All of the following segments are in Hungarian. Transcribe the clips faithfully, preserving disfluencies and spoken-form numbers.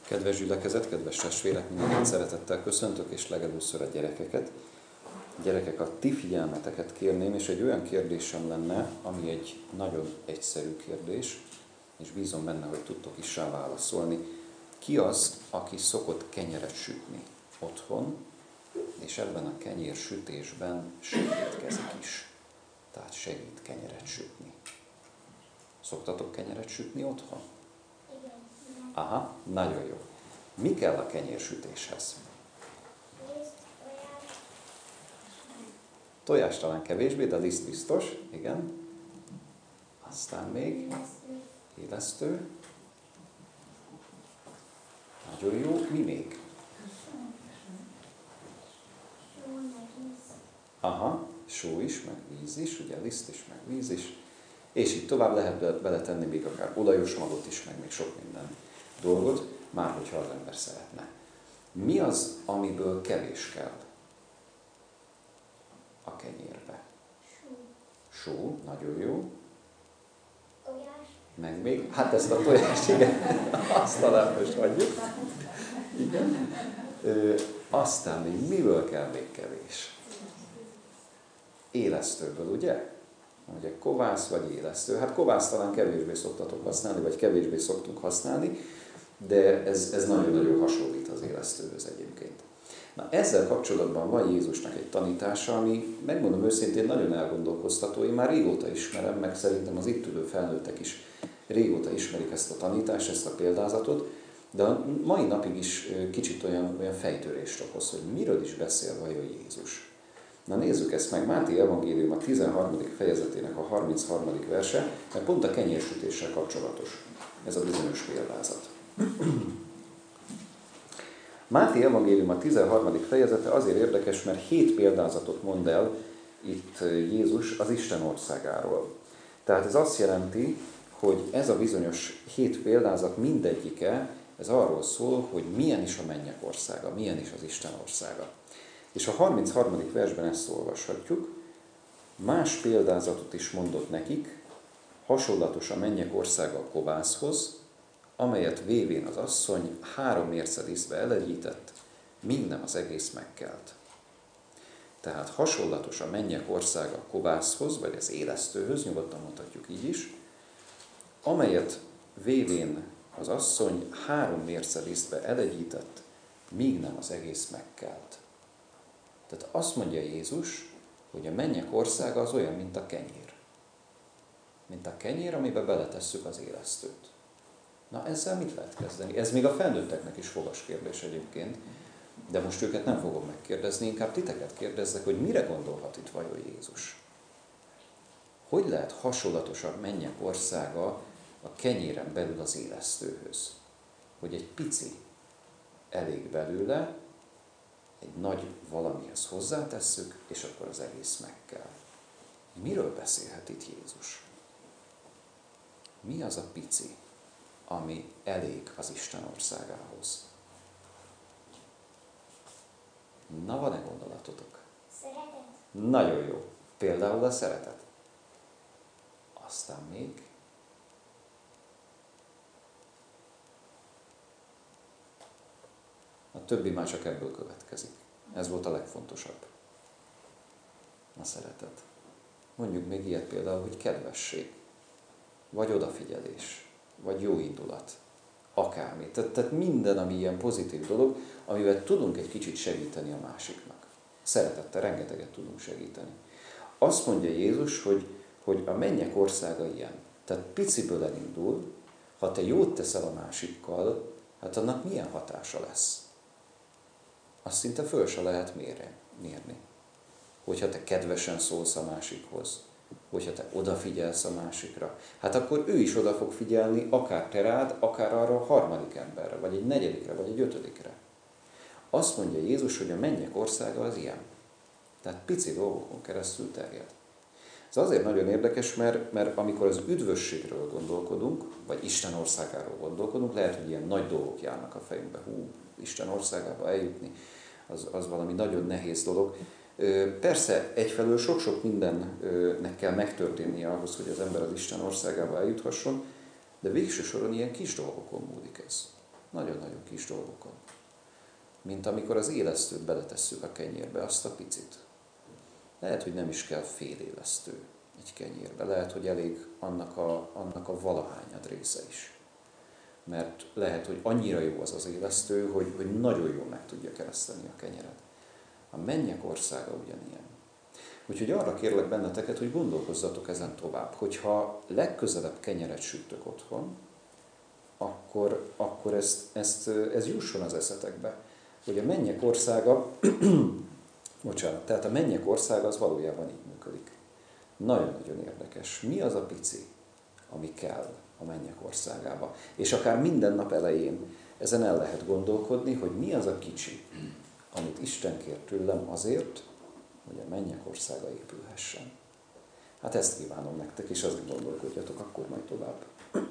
Kedves gyülekezet, kedves testvérek, mindenkit szeretettel köszöntök, és legelőször a gyerekeket. A gyerekek, a ti figyelmeteket kérném, és egy olyan kérdésem lenne, ami egy nagyon egyszerű kérdés, és bízom benne, hogy tudtok is rá válaszolni. Ki az, aki szokott kenyeret sütni otthon, és ebben a kenyérsütésben segítkezik is? Tehát segít kenyeret sütni. Szoktatok kenyeret sütni otthon? Aha, nagyon jó. Mi kell a kenyérsütéshez? Tojás talán kevésbé, de liszt biztos. Igen. Aztán még élesztő. Nagyon jó. Mi még? Aha, só is, meg víz is, ugye liszt is, meg víz is. És így tovább lehet beletenni még akár olajos magot is, meg még sok minden dolgot, már hogyha az ember szeretne. Mi az, amiből kevés kell a kenyérbe? Só. Só, nagyon jó. Tojás. Meg még, hát ezt a tojást, igen, azt talán most hagyjuk. Igen. Ö, aztán még miből kell még kevés? Élesztőből, ugye? Ugye kovász vagy élesztő. Hát kovász talán kevésbé szoktatok használni, vagy kevésbé szoktunk használni, de ez, ez nagyon-nagyon hasonlít az élesztőhöz egyébként. Na, ezzel kapcsolatban van Jézusnak egy tanítása, ami, megmondom őszintén, nagyon elgondolkoztató. Én már régóta ismerem, meg szerintem az itt ülő felnőttek is régóta ismerik ezt a tanítást, ezt a példázatot, de a mai napig is kicsit olyan, olyan fejtörést okoz, hogy miről is beszél vajon Jézus. Na nézzük ezt meg, Máté evangélium a tizenharmadik fejezetének a harmincharmadik verse, mert pont a kenyérsütéssel kapcsolatos ez a bizonyos példázat. Máté evangélium a tizenharmadik fejezete azért érdekes, mert hét példázatot mond el itt Jézus az Isten országáról. Tehát ez azt jelenti, hogy ez a bizonyos hét példázat mindegyike, ez arról szól, hogy milyen is a mennyek országa, milyen is az Isten országa. És a harmincharmadik versben ezt olvashatjuk. Más példázatot is mondott nekik, hasonlatos a mennyek országa a kovászhoz, amelyet vévén az asszony három mérce lisztbe elegyített, míg nem az egész megkelt. Tehát hasonlatos a mennyek országa a kovászhoz, vagy az élesztőhöz, nyugodtan mondhatjuk így is, amelyet vévén az asszony három mérce lisztbe elegyített, míg nem az egész megkelt. Tehát azt mondja Jézus, hogy a mennyek országa az olyan, mint a kenyér. Mint a kenyér, amiben beletesszük az élesztőt. Na ezzel mit lehet kezdeni? Ez még a felnőtteknek is fogas kérdés egyébként, de most őket nem fogom megkérdezni, inkább titeket kérdezzek, hogy mire gondolhat itt vajon Jézus? Hogy lehet hasonlatos a mennyek országa a kenyéren belül az élesztőhöz? Hogy egy pici elég belőle, egy nagy valamihez hozzátesszük, és akkor az egész megkel. Miről beszélhet itt Jézus? Mi az a pici, ami elég az Isten országához? Na, van-e gondolatotok? Szeretet. Nagyon jó. Például a szeretet. Aztán még... A többi már csak ebből következik. Ez volt a legfontosabb. A szeretet. Mondjuk még ilyet például, hogy kedvesség, vagy odafigyelés, vagy jó indulat, akármi. Tehát, tehát minden, ami ilyen pozitív dolog, amivel tudunk egy kicsit segíteni a másiknak. Szeretettel rengeteget tudunk segíteni. Azt mondja Jézus, hogy, hogy a mennyek országa ilyen. Tehát piciből elindul, ha te jót teszel a másikkal, hát annak milyen hatása lesz? Azt szinte föl se lehet mérni. Hogyha te kedvesen szólsz a másikhoz, hogyha te odafigyelsz a másikra, hát akkor ő is oda fog figyelni akár te rád, akár arra a harmadik emberre, vagy egy negyedikre, vagy egy ötödikre. Azt mondja Jézus, hogy a mennyek országa az ilyen. Tehát pici dolgokon keresztül terjed. Ez azért nagyon érdekes, mert, mert amikor az üdvösségről gondolkodunk, vagy Isten országáról gondolkodunk, lehet, hogy ilyen nagy dolgok járnak a fejünkbe. Hú, Isten országába eljutni, az, az valami nagyon nehéz dolog. Persze egyfelől sok-sok mindennek kell megtörténnie ahhoz, hogy az ember az Isten országába eljuthasson, de végső soron ilyen kis dolgokon múlik ez. Nagyon-nagyon kis dolgokon. Mint amikor az élesztőt beletesszük a kenyérbe, azt a picit. Lehet, hogy nem is kell fél élesztő egy kenyérbe. Lehet, hogy elég annak a, annak a valahányad része is. Mert lehet, hogy annyira jó az az élesztő, hogy, hogy nagyon jól meg tudja kereszteni a kenyeret. A mennyek országa ugyanilyen. Úgyhogy arra kérlek benneteket, hogy gondolkozzatok ezen tovább. Hogyha legközelebb kenyeret sütök otthon, akkor, akkor ezt, ezt, ez jusson az eszetekbe. Hogy a mennyek országa, bocsánat, tehát a mennyek országa az valójában így működik. Nagyon-nagyon érdekes. Mi az a pici, ami kell a mennyek országába? És akár minden nap elején ezen el lehet gondolkodni, hogy mi az a kicsi, amit Isten kér tőlem azért, hogy a mennyek országa épülhessen. Hát ezt kívánom nektek, és azt gondolkodjatok akkor majd tovább.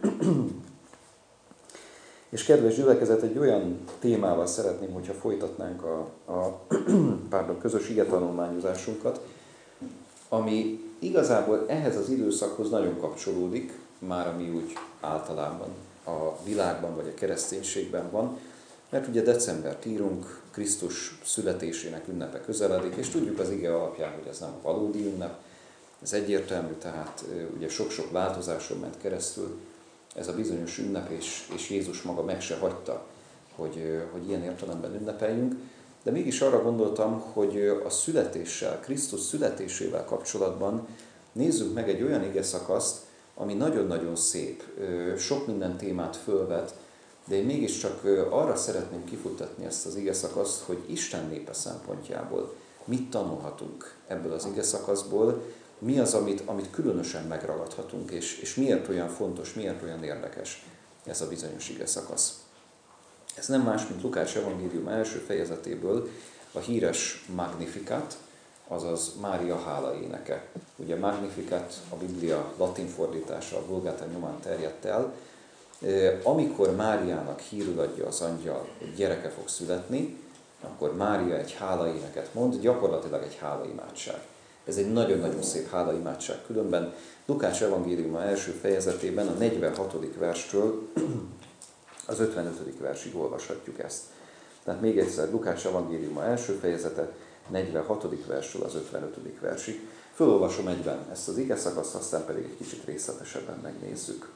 És kedves gyülekezet, egy olyan témával szeretném, hogyha folytatnánk a, a pardon, közös igetanulmányozásunkat, ami igazából ehhez az időszakhoz nagyon kapcsolódik, már ami úgy általában a világban vagy a kereszténységben van, mert ugye decembert írunk, Krisztus születésének ünnepe közeledik, és tudjuk az ige alapján, hogy ez nem a valódi ünnep, ez egyértelmű, tehát ugye sok-sok változáson ment keresztül ez a bizonyos ünnep, és, és Jézus maga meg se hagyta, hogy, hogy ilyen értelemben ünnepeljünk, de mégis arra gondoltam, hogy a születéssel, Krisztus születésével kapcsolatban nézzük meg egy olyan ige szakaszt, ami nagyon-nagyon szép, sok minden témát fölvet, de én mégiscsak arra szeretném kifuttatni ezt az ige szakaszt, hogy Isten népe szempontjából mit tanulhatunk ebből az ige szakaszból, mi az, amit, amit különösen megragadhatunk, és, és miért olyan fontos, miért olyan érdekes ez a bizonyos ige szakasz. Ez nem más, mint Lukács evangélium első fejezetéből a híres Magnificat, azaz Mária hála éneke. Ugye Magnificat a Biblia latin fordítása, a Vulgata nyomán terjedt el. Amikor Máriának hírül adja az angyal, hogy gyereke fog születni, akkor Mária egy hálaéneket mond, gyakorlatilag egy hálaimádság. Ez egy nagyon-nagyon szép hálaimádság. Különben Lukács evangéliuma első fejezetében a negyvenhatodik verstől az ötvenötödik versig olvashatjuk ezt. Tehát még egyszer, Lukács evangéliuma első fejezete, negyvenhatodik verstől az ötvenötödik versig. Fölolvasom egyben ezt az ige szakaszt, aztán pedig egy kicsit részletesebben megnézzük.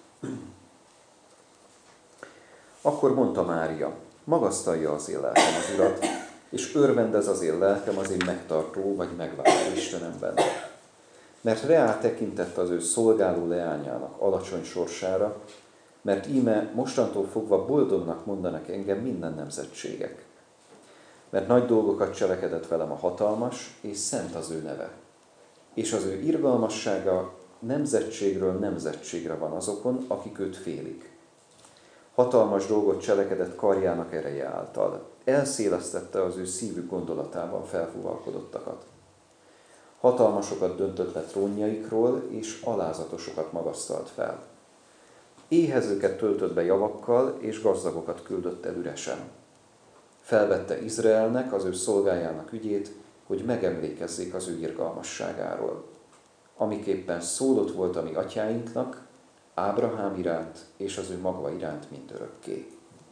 Akkor mondta Mária, magasztalja az én lelkem az Urat, és örvendez az én lelkem az én megtartó vagy megváltó Istenemben. Mert reál tekintett az ő szolgáló leányának alacsony sorsára, mert íme mostantól fogva boldognak mondanak engem minden nemzetségek. Mert nagy dolgokat cselekedett velem a hatalmas, és szent az ő neve. És az ő irgalmassága nemzetségről nemzetségre van azokon, akik őt félik. Hatalmas dolgot cselekedett karjának ereje által. Elszélesztette az ő szívük gondolatában felfúvalkodottakat. Hatalmasokat döntött le trónjaikról, és alázatosokat magasztalt fel. Éhezőket töltött be javakkal, és gazdagokat küldött el üresen. Felvette Izraelnek, az ő szolgájának ügyét, hogy megemlékezzék az ő irgalmasságáról. Amiképpen szólott volt a mi atyáinknak, Ábrahám iránt és az ő magva iránt mindörökké.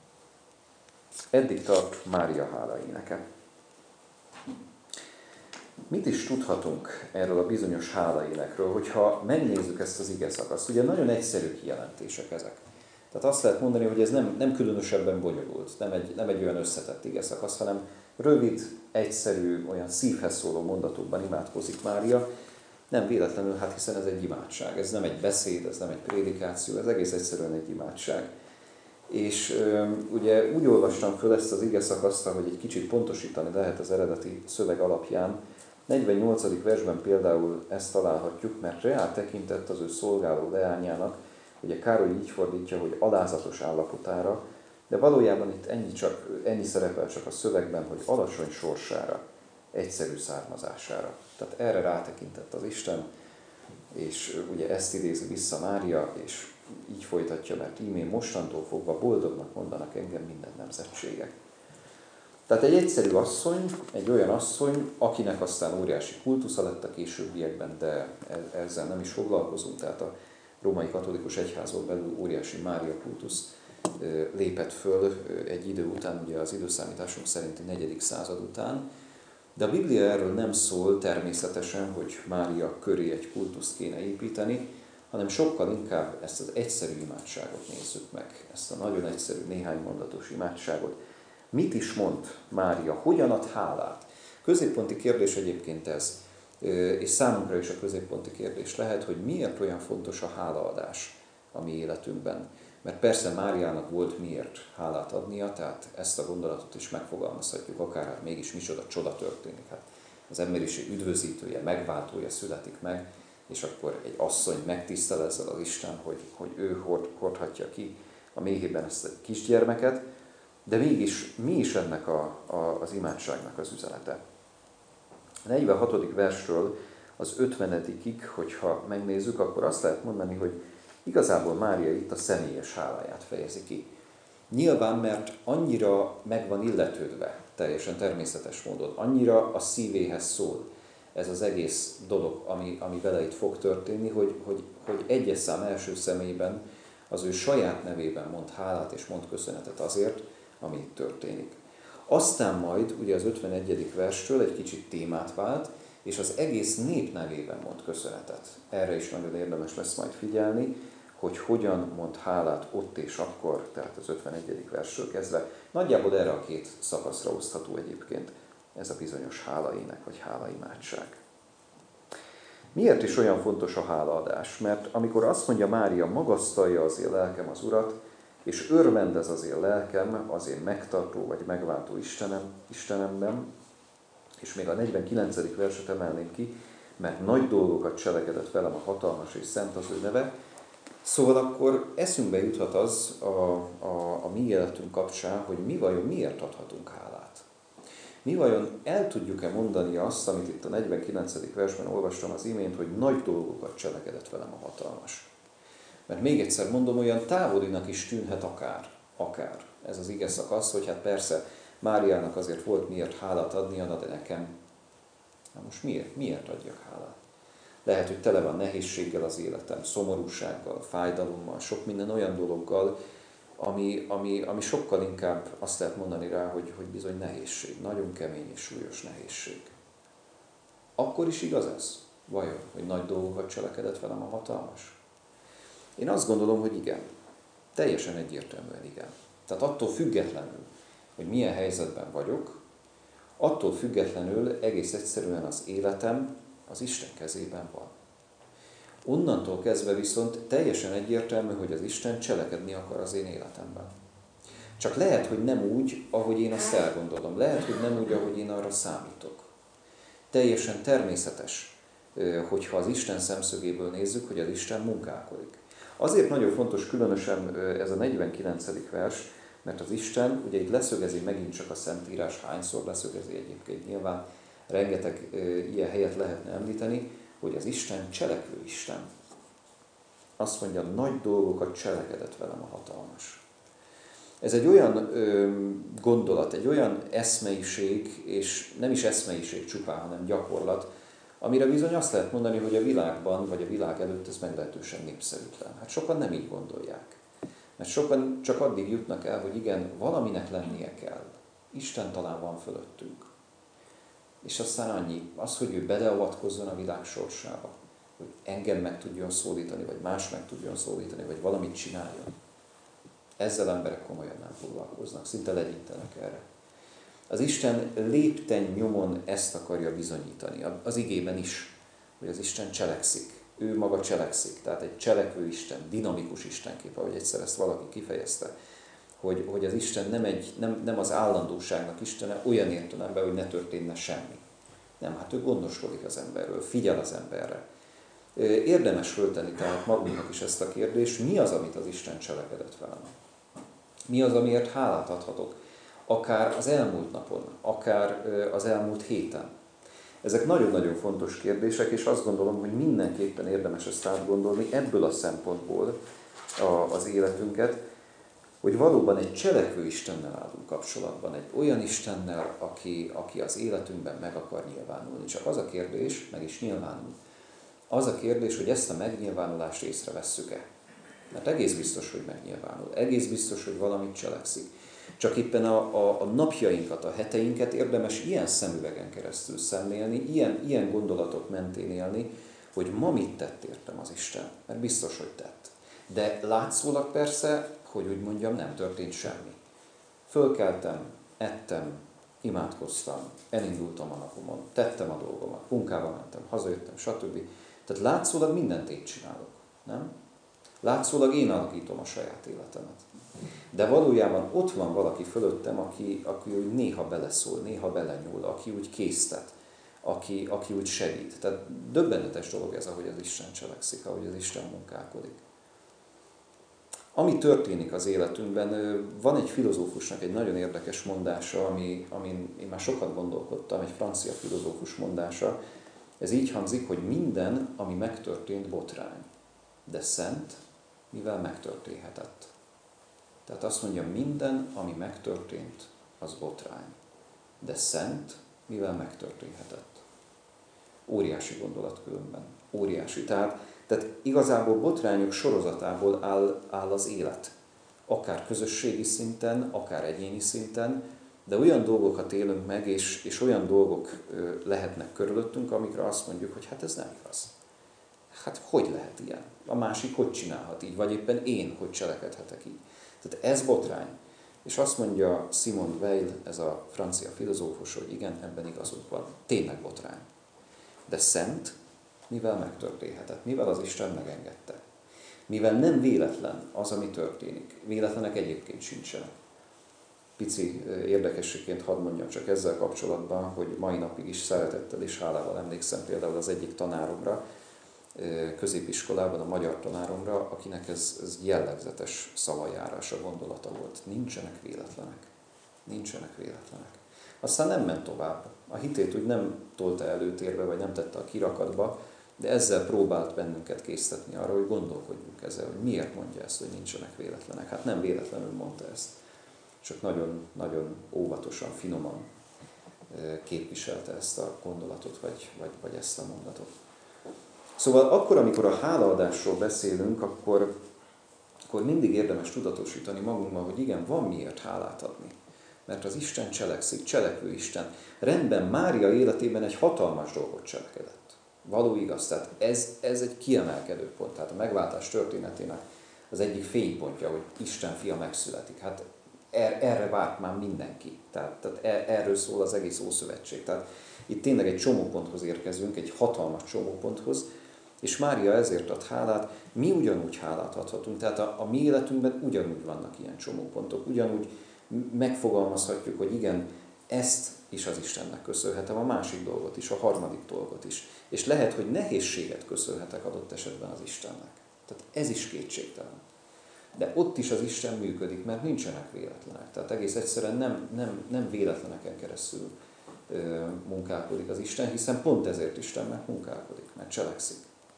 Eddig tart Mária hála éneke. Mit is tudhatunk erről a bizonyos hálaénekről, hogyha megnézzük ezt az ige szakaszt? Ugye nagyon egyszerű kijelentések ezek. Tehát azt lehet mondani, hogy ez nem, nem különösebben bonyolult, nem egy, nem egy olyan összetett ige szakasz, hanem rövid, egyszerű, olyan szívhez szóló mondatokban imádkozik Mária. Nem véletlenül, hát hiszen ez egy imádság. Ez nem egy beszéd, ez nem egy prédikáció, ez egész egyszerűen egy imádság. És ö, ugye úgy olvastam föl ezt az ige szakaszt, hogy egy kicsit pontosítani lehet az eredeti szöveg alapján. negyvennyolcadik versben például ezt találhatjuk, mert reál tekintett az ő szolgáló leányának, ugye Károly így fordítja, hogy alázatos állapotára, de valójában itt ennyi, csak, ennyi szerepel csak a szövegben, hogy alacsony sorsára, egyszerű származására. Tehát erre rátekintett az Isten, és ugye ezt idézi vissza Mária, és így folytatja, mert ímén mostantól fogva boldognak mondanak engem minden nemzetségek. Tehát egy egyszerű asszony, egy olyan asszony, akinek aztán óriási kultusza lett a későbbiekben, de ezzel nem is foglalkozunk, tehát a római katolikus egyházon belül óriási Mária kultusz lépett föl egy idő után, ugye az időszámításunk szerinti negyedik század után, de a Biblia erről nem szól természetesen, hogy Mária köré egy kultuszt kéne építeni, hanem sokkal inkább ezt az egyszerű imádságot nézzük meg, ezt a nagyon egyszerű, néhány mondatos imádságot. Mit is mond Mária? Hogyan ad hálát? Középponti kérdés egyébként ez, és számunkra is a középponti kérdés lehet, hogy miért olyan fontos a hálaadás a mi életünkben. Mert persze Máriának volt miért hálát adnia, tehát ezt a gondolatot is megfogalmazhatjuk, akár hát mégis micsoda csoda történik. Hát az emberiség üdvözítője, megváltója születik meg, és akkor egy asszony megtisztel ezzel az Isten, hogy, hogy ő hord, hordhatja ki a méhében ezt a kisgyermeket, de mégis mi is ennek a, a, az imádságnak az üzenete? A negyvenhatodik versről az ötvenedikig, hogyha megnézzük, akkor azt lehet mondani, hogy igazából Mária itt a személyes háláját fejezi ki. Nyilván, mert annyira meg van illetődve, teljesen természetes módon, annyira a szívéhez szól ez az egész dolog, ami, ami vele itt fog történni, hogy, hogy, hogy egyes szám első személyben az ő saját nevében mond hálát és mond köszönetet azért, ami itt történik. Aztán majd ugye az ötvenegyedik verstől egy kicsit témát vált, és az egész nép nevében mond köszönetet. Erre is nagyon érdemes lesz majd figyelni, hogy hogyan mond hálát ott és akkor, tehát az ötvenegyedik versről kezdve. Nagyjából erre a két szakaszra osztható egyébként ez a bizonyos hálaének, vagy hálaimádság. Miért is olyan fontos a hálaadás? Mert amikor azt mondja Mária, magasztalja az én lelkem az Urat, és örvendez az én lelkem, az én megtartó vagy megváltó Istenem, Istenemben, és még a negyvenkilencedik verset emelném ki, mert nagy dolgokat cselekedett velem a hatalmas és szent az ő neve. Szóval akkor eszünkbe juthat az a, a, a mi életünk kapcsán, hogy mi vajon miért adhatunk hálát. Mi vajon el tudjuk-e mondani azt, amit itt a negyvenkilencedik versben olvastam az imént, hogy nagy dolgokat cselekedett velem a hatalmas. Mert még egyszer mondom, olyan távolinak is tűnhet akár, akár. Ez az ige szakasz, hogy hát persze Máriának azért volt miért hálát adnia, de nekem. Na most miért? Miért adjak hálát? Lehet, hogy tele van nehézséggel az életem, szomorúsággal, fájdalommal, sok minden olyan dologgal, ami, ami, ami sokkal inkább azt lehet mondani rá, hogy, hogy bizony nehézség, nagyon kemény és súlyos nehézség. Akkor is igaz ez? Vajon, hogy nagy dolgokat cselekedett velem a hatalmas? Én azt gondolom, hogy igen. Teljesen egyértelműen igen. Tehát attól függetlenül, hogy milyen helyzetben vagyok, attól függetlenül egész egyszerűen az életem az Isten kezében van. Onnantól kezdve viszont teljesen egyértelmű, hogy az Isten cselekedni akar az én életemben. Csak lehet, hogy nem úgy, ahogy én azt elgondolom. Lehet, hogy nem úgy, ahogy én arra számítok. Teljesen természetes, hogyha az Isten szemszögéből nézzük, hogy az Isten munkálkodik. Azért nagyon fontos különösen ez a negyvenkilencedik vers, mert az Isten, ugye itt leszögezi megint csak a Szentírás, hányszor leszögezi egyébként nyilván, rengeteg ilyen helyet lehetne említeni, hogy az Isten cselekvő Isten. Azt mondja, nagy dolgokat cselekedett velem a hatalmas. Ez egy olyan ö, gondolat, egy olyan eszmeiség, és nem is eszmeiség csupán, hanem gyakorlat, amire bizony azt lehet mondani, hogy a világban, vagy a világ előtt ez meglehetősen népszerűtlen. Hát sokan nem így gondolják. Mert sokan csak addig jutnak el, hogy igen, valaminek lennie kell. Isten talán van fölöttünk. És aztán annyi, az, hogy ő beleavatkozzon a világ sorsába, hogy engem meg tudjon szólítani, vagy más meg tudjon szólítani, vagy valamit csináljon. Ezzel emberek komolyan nem foglalkoznak, szinte legyintenek erre. Az Isten lépten nyomon ezt akarja bizonyítani, az igében is, hogy az Isten cselekszik. Ő maga cselekszik, tehát egy cselekvő Isten, dinamikus Istenkép, ahogy egyszer ezt valaki kifejezte, hogy, hogy az Isten nem, egy, nem, nem az állandóságnak Istene olyan értelemben, hogy ne történne semmi. Nem, hát ő gondoskodik az emberről, figyel az emberre. Érdemes föltenni tehát magunknak is ezt a kérdést, mi az, amit az Isten cselekedett velem? Mi az, amiért hálát adhatok? Akár az elmúlt napon, akár az elmúlt héten. Ezek nagyon-nagyon fontos kérdések, és azt gondolom, hogy mindenképpen érdemes ezt átgondolni ebből a szempontból az életünket, hogy valóban egy cselekvő Istennel állunk kapcsolatban, egy olyan Istennel, aki, aki az életünkben meg akar nyilvánulni. Csak az a kérdés, meg is nyilvánul, az a kérdés, hogy ezt a megnyilvánulást észrevesszük-e. Mert egész biztos, hogy megnyilvánul. Egész biztos, hogy valamit cselekszik. Csak éppen a, a, a napjainkat, a heteinket érdemes ilyen szemüvegen keresztül szemlélni, ilyen, ilyen gondolatok mentén élni, hogy ma mit tett értem az Isten. Mert biztos, hogy tett. De látszólag persze, hogy úgy mondjam, nem történt semmi. Fölkeltem, ettem, imádkoztam, elindultam a napomon, tettem a dolgomat, munkába mentem, hazajöttem, stb. Tehát látszólag mindent én csinálok, nem? Látszólag én alakítom a saját életemet. De valójában ott van valaki fölöttem, aki, aki úgy néha beleszól, néha belenyúl, aki úgy késztet, aki, aki úgy segít. Tehát döbbenetes dolog ez, ahogy az Isten cselekszik, ahogy az Isten munkálkodik. Ami történik az életünkben, van egy filozófusnak egy nagyon érdekes mondása, ami, amin én már sokat gondolkodtam, egy francia filozófus mondása. Ez így hangzik, hogy minden, ami megtörtént, botrány, de szent, mivel megtörténhetett. Tehát azt mondja, minden, ami megtörtént, az botrány, de szent, mivel megtörténhetett. Óriási gondolat különben. Óriási. Tehát, tehát igazából botrányok sorozatából áll, áll az élet. Akár közösségi szinten, akár egyéni szinten, de olyan dolgokat élünk meg, és, és olyan dolgok lehetnek körülöttünk, amikre azt mondjuk, hogy hát ez nem igaz. Hát hogy lehet ilyen? A másik hogy csinálhat így? Vagy éppen én hogy cselekedhetek így? Tehát ez botrány. És azt mondja Simone Weil, ez a francia filozófus, hogy igen, ebben igazuk van. Tényleg botrány. De szent, mivel megtörténhetett? Mivel az Isten megengedte? Mivel nem véletlen az, ami történik. Véletlenek egyébként sincsenek. Pici érdekességként hadd mondjam csak ezzel kapcsolatban, hogy mai napig is szeretettel és hálával emlékszem például az egyik tanáromra, középiskolában, a magyar tanáromra, akinek ez, ez jellegzetes szavajárása, gondolata volt. Nincsenek véletlenek. Nincsenek véletlenek. Aztán nem ment tovább. A hitét úgy nem tolta előtérbe, vagy nem tette a kirakatba, de ezzel próbált bennünket késztetni arra, hogy gondolkodjunk ezzel, hogy miért mondja ezt, hogy nincsenek véletlenek. Hát nem véletlenül mondta ezt. Csak nagyon-nagyon óvatosan, finoman képviselte ezt a gondolatot, vagy, vagy, vagy ezt a mondatot. Szóval akkor, amikor a hálaadásról beszélünk, akkor, akkor mindig érdemes tudatosítani magunkban, hogy igen, van miért hálát adni. Mert az Isten cselekszik, cselekvő Isten. Rendben, Mária életében egy hatalmas dolgot cselekedett. Való igaz, tehát ez, ez egy kiemelkedő pont. Tehát a megváltás történetének az egyik fénypontja, hogy Isten fia megszületik. Hát er, erre várt már mindenki. Tehát, tehát er, erről szól az egész Ószövetség. Tehát itt tényleg egy csomóponthoz érkezünk, egy hatalmas csomóponthoz, és Mária ezért ad hálát, mi ugyanúgy hálát adhatunk, tehát a, a mi életünkben ugyanúgy vannak ilyen csomópontok, ugyanúgy megfogalmazhatjuk, hogy igen, ezt is az Istennek köszönhetem, a másik dolgot is, a harmadik dolgot is. És lehet, hogy nehézséget köszönhetek adott esetben az Istennek. Tehát ez is kétségtelen. De ott is az Isten működik, mert nincsenek véletlenek. Tehát egész egyszerűen nem, nem, nem véletleneken keresztül ö, munkálkodik az Isten, hiszen pont ezért Istennek munkálkodik, mert cselekszik.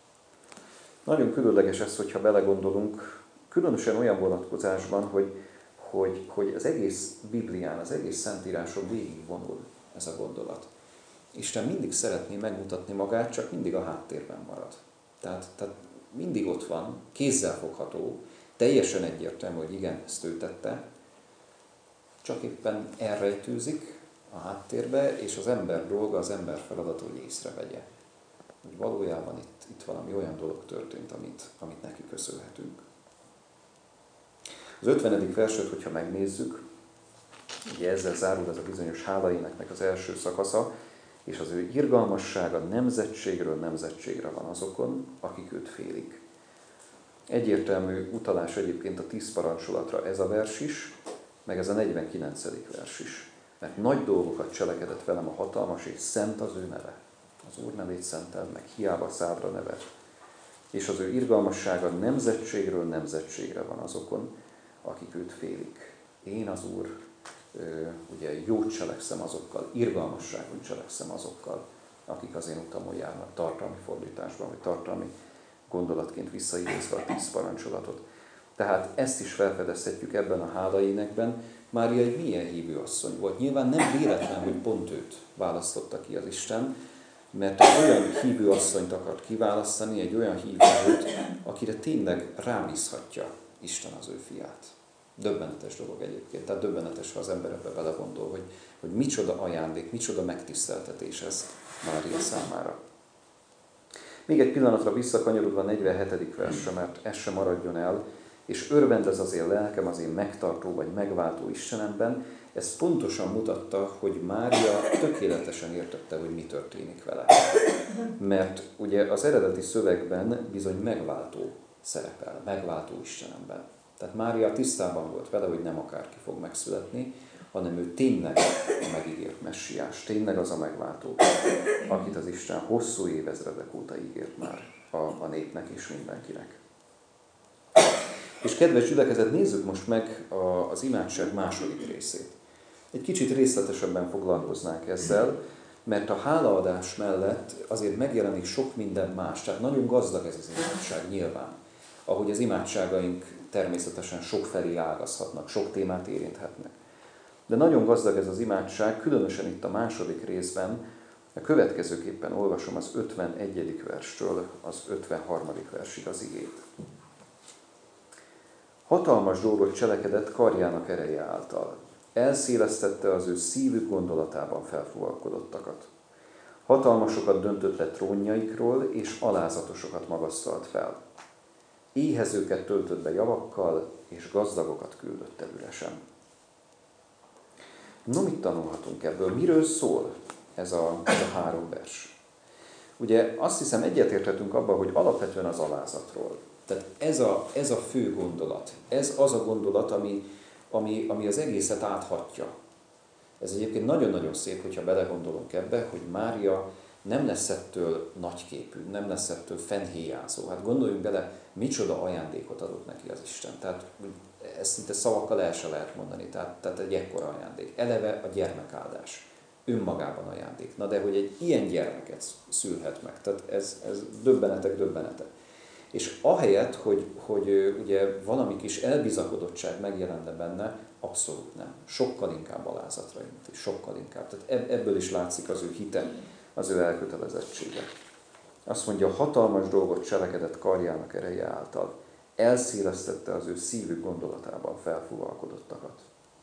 Nagyon különleges ez, hogyha belegondolunk, különösen olyan vonatkozásban, hogy, hogy, hogy az egész Biblián, az egész Szentíráson végigvonul ez a gondolat. Isten mindig szeretné megmutatni magát, csak mindig a háttérben marad. Tehát, tehát mindig ott van, kézzelfogható, teljesen egyértelmű, hogy igen, ezt ő tette, csak éppen elrejtőzik a háttérbe, és az ember dolga, az ember feladata, hogy észrevegye. Hogy valójában itt, itt valami olyan dolog történt, amit, amit neki köszönhetünk. Az ötvenedik verset, hogyha megnézzük, ugye ezzel zárul ez a bizonyos hálaéneknek az első szakasza, és az ő irgalmassága nemzetségről nemzetségre van azokon, akik őt félik. Egyértelmű utalás egyébként a tíz parancsolatra ez a vers is, meg ez a negyvenkilencedik vers is. Mert nagy dolgokat cselekedett velem a hatalmas, és szent az ő neve. Az Úr nevét szenteld meg, hiába szádra neve. És az ő irgalmassága nemzetségről nemzetségre van azokon, akik őt félik. Én az Úr, ugye jót cselekszem azokkal, irgalmasságot cselekszem azokkal, akik az én utamon járnak, tartalmi fordításban, vagy tartalmi gondolatként visszaidézve a tíz parancsolatot. Tehát ezt is felfedezhetjük ebben a hálaénekben. Mária egy milyen hívő asszony volt. Nyilván nem véletlen, hogy pont őt választotta ki az Isten, mert egy olyan hívő asszonyt akart kiválasztani, egy olyan hívőt, akire tényleg rábízhatja Isten az ő fiát. Döbbenetes dolog egyébként, tehát döbbenetes, ha az ember ebbe belegondol, hogy, hogy micsoda ajándék, micsoda megtiszteltetés ez Mária számára. Még egy pillanatra visszakanyarodva a negyvenhetedik versre, mert ez sem maradjon el, és örvendez az én lelkem, az én megtartó vagy megváltó Istenemben. Ez pontosan mutatta, hogy Mária tökéletesen értette, hogy mi történik vele. Mert ugye az eredeti szövegben bizony megváltó szerepel, megváltó Istenemben. Tehát Mária tisztában volt vele, hogy nem akárki fog megszületni, hanem ő tényleg a megígért messiás, tényleg az a megváltó, akit az Isten hosszú évezredek óta ígért már a, a népnek és mindenkinek. És kedves gyülekezet, nézzük most meg a, az imádság második részét. Egy kicsit részletesebben foglalkoznánk ezzel, mert a hálaadás mellett azért megjelenik sok minden más, tehát nagyon gazdag ez az imádság nyilván. Ahogy az imádságaink természetesen sokfelé ágazhatnak, sok témát érinthetnek. De nagyon gazdag ez az imádság, különösen itt a második részben, a következőképpen olvasom az ötvenegyedik verstől az ötvenharmadik versig az igét. Hatalmas dolgot cselekedett karjának ereje által. Elszélesztette az ő szívük gondolatában felfúvalkodottakat. Hatalmasokat döntött le trónjaikról, és alázatosokat magasztalt fel. Éhezőket töltött be javakkal, és gazdagokat küldött el üresen. No, mit tanulhatunk ebből? Miről szól ez a, ez a három vers? Ugye azt hiszem egyetérthetünk abban, hogy alapvetően az alázatról. Tehát ez a, ez a fő gondolat. Ez az a gondolat, ami, ami, ami az egészet áthatja. Ez egyébként nagyon-nagyon szép, hogyha belegondolunk ebbe, hogy Mária nem lesz ettől nagyképű, nem lesz ettől fennhéjázó. Hát gondoljunk bele, micsoda ajándékot adott neki az Isten. Tehát ezt szinte szavakkal el se lehet mondani, tehát, tehát egy ekkora ajándék. Eleve a gyermekáldás. Önmagában ajándék. Na de hogy egy ilyen gyermeket szülhet meg, tehát ez, ez döbbenetek döbbenete. És ahelyett, hogy, hogy ugye valami kis elbizakodottság megjelenne benne, abszolút nem. Sokkal inkább alázatra inti, sokkal inkább. Tehát ebből is látszik az ő hite, az ő elkötelezettsége. Azt mondja, hatalmas dolgot cselekedett karjának ereje által. Elszélesztette az ő szívük gondolatában felfúvalkodottakat.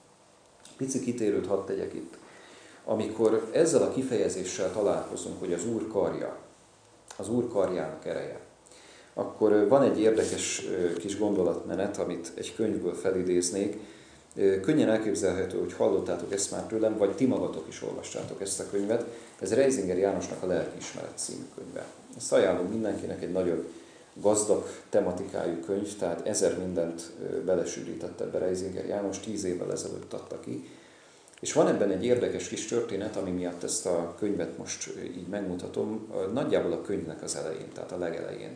Pici kitérőt hadd tegyek itt. Amikor ezzel a kifejezéssel találkozunk, hogy az Úr karja, az Úr karjának ereje, akkor van egy érdekes kis gondolatmenet, amit egy könyvből felidéznék. Könnyen elképzelhető, hogy hallottátok ezt már tőlem, vagy ti magatok is olvastátok ezt a könyvet. Ez Reisinger Jánosnak a Lelkiismeret című könyve. Ezt ajánlom mindenkinek, egy nagyon gazdag tematikájú könyv, tehát ezer mindent belesűrített ebbe Reisinger János, tíz évvel ezelőtt adta ki. És van ebben egy érdekes kis történet, ami miatt ezt a könyvet most így megmutatom, nagyjából a könyvnek az elején, tehát a legelején,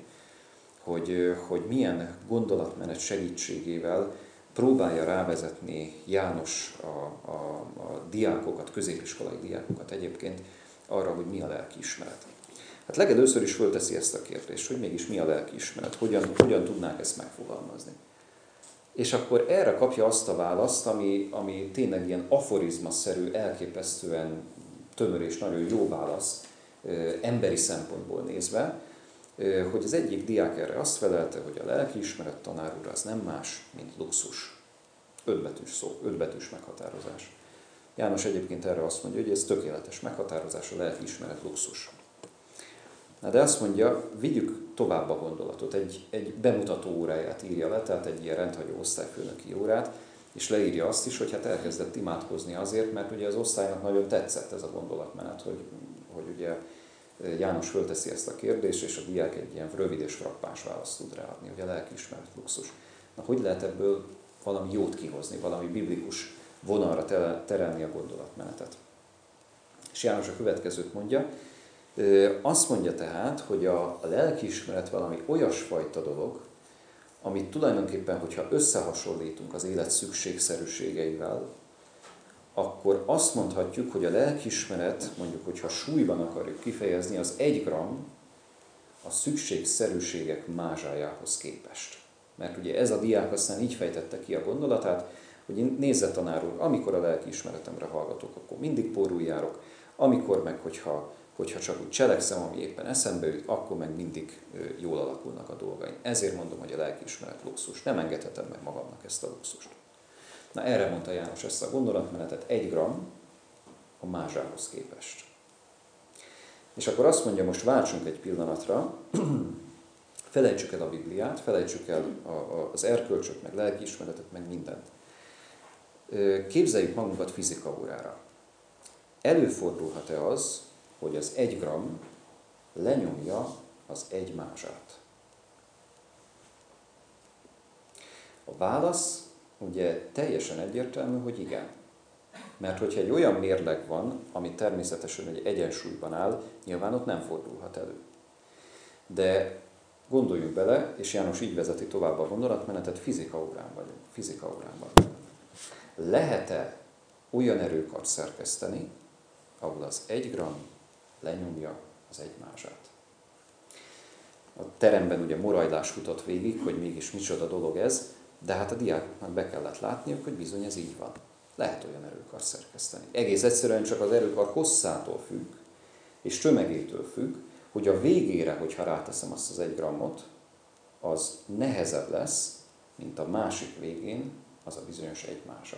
hogy, hogy milyen gondolatmenet segítségével próbálja rávezetni János a, a, a diákokat, középiskolai diákokat egyébként arra, hogy mi a lelkiismeret. Hát legelőször is fölteszi ezt a kérdést, hogy mégis mi a lelkiismeret, hogyan, hogyan tudnák ezt megfogalmazni. És akkor erre kapja azt a választ, ami, ami tényleg ilyen aforizmaszerű, elképesztően tömör és nagyon jó válasz, emberi szempontból nézve, hogy az egyik diák erre azt felelte, hogy a lelkiismeret, tanár úr, az nem más, mint luxus. Ötbetűs szó, ötbetűs meghatározás. János egyébként erre azt mondja, hogy ez tökéletes meghatározás, a lelkiismeret luxus. Na de azt mondja, vigyük tovább a gondolatot. Egy, egy bemutató óráját írja le, tehát egy ilyen rendhagyó osztályfőnöki órát, és leírja azt is, hogy hát elkezdett imádkozni azért, mert ugye az osztálynak nagyon tetszett ez a gondolatmenet, hogy, hogy ugye János fölteszi ezt a kérdést, és a diák egy ilyen rövid és frappáns választ tud ráadni, hogy a lelkiismeret luxus. Na, hogy lehet ebből valami jót kihozni, valami biblikus vonalra terelni a gondolatmenetet? És János a következőt mondja, azt mondja tehát, hogy a, a lelkiismeret valami olyasfajta dolog, amit tulajdonképpen, hogyha összehasonlítunk az élet szükségszerűségeivel, akkor azt mondhatjuk, hogy a lelkiismeret, mondjuk, hogyha súlyban akarjuk kifejezni, az egy gram a szükségszerűségek mázsájához képest. Mert ugye ez a diák aztán így fejtette ki a gondolatát, hogy nézze tanár úr, amikor a lelkiismeretemre hallgatok, akkor mindig pórul járok, amikor meg, hogyha hogyha csak úgy cselekszem, ami éppen eszembe jut, akkor meg mindig jól alakulnak a dolgaim. Ezért mondom, hogy a lelkiismeret luxus. Nem engedhetem meg magamnak ezt a luxust. Na erre mondta János ezt a gondolatmenetet, egy gramm a mázsához képest. És akkor azt mondja, most váltsunk egy pillanatra, felejtsük el a Bibliát, felejtsük el a, a, az erkölcsöt, meg lelkiismeretet, meg mindent. Képzeljük magunkat fizika órára. Előfordulhat-e az, hogy az egy gramm lenyomja az egy mázsát? A válasz ugye teljesen egyértelmű, hogy igen. Mert hogyha egy olyan mérleg van, ami természetesen egy egyensúlyban áll, nyilván ott nem fordulhat elő. De gondoljunk bele, és János így vezeti tovább a gondolatmenetet, fizika órán vagyunk, fizika órán vagyunk. Lehet-e olyan erőkart szerkeszteni, ahol az egy gramm lenyomja az egy mázsát? A teremben ugye morajlás futott végig, hogy mégis micsoda dolog ez, de hát a diákoknak be kellett látniuk, hogy bizony ez így van. Lehet olyan erőkart szerkeszteni. Egész egyszerűen csak az erőkar hosszától függ, és tömegétől függ, hogy a végére, hogyha ráteszem azt az egy grammot, az nehezebb lesz, mint a másik végén az a bizonyos egy mázsa.